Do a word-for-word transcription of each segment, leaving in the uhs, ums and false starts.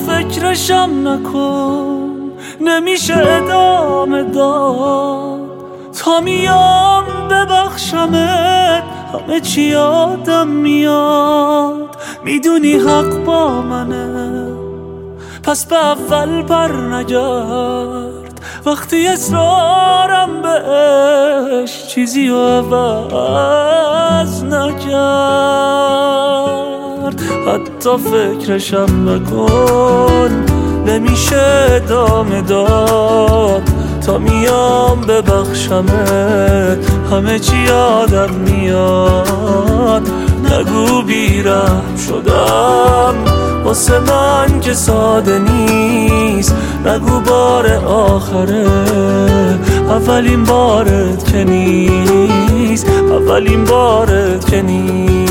فکرشم نکن، نمیشه ادامه داد تا میام ببخشمت. همه چی یادم میاد، میدونی حق با منه، پس به اول بر نگرد. وقتی اصرارم بهش چیزی رو عوض نکرد. حتی فکرشم نکن، نمیشه ادامه داد تا میام ببخشمت. همه چی یادم میاد، نگو بیرحم شدم واسه من که ساده نیست. نگو بار آخره، اولین بارت که نیست، اولین بارت که نیست.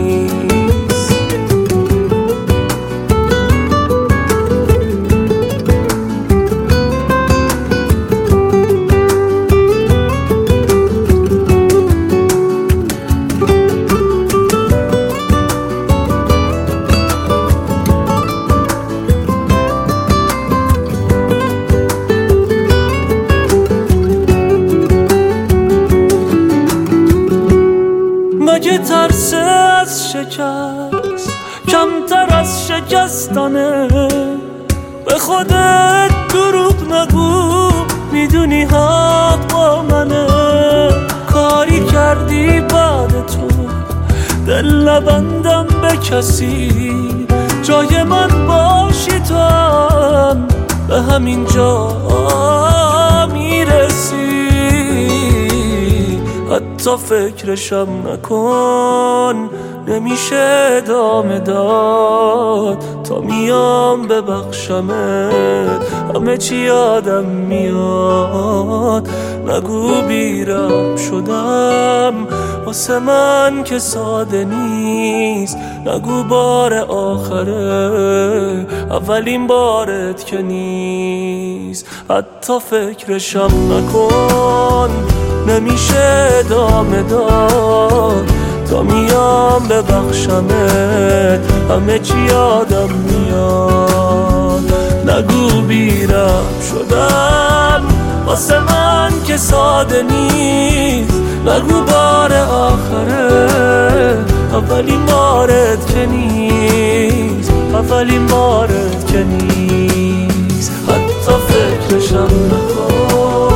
مگه ترس از شکست کمتر از شکستنه؟ به خودت دروغ نگو، میدونی حق با منه. کاری کردی بعد تو دل نبندم به کسی، جای من باشی تو هم به همین جا میرسی. حتی فکرشم نکن، نمیشه ادامه داد تا میام ببخشمت. همه چی یادم میاد، نگو بیرحم شدم واسه من که ساده نیست. نگو بار آخره، اولین بارت که نیست. حتی فکرشم نکن، نمیشه ادامه داد تا میام ببخشمت. همه چی یادم میاد، نگو بیرحم شدم واسه من که ساده نیست. نگو بار آخره، اولین بارت که نیست، اولین بارت که نیست. حتی فکرشم نکن.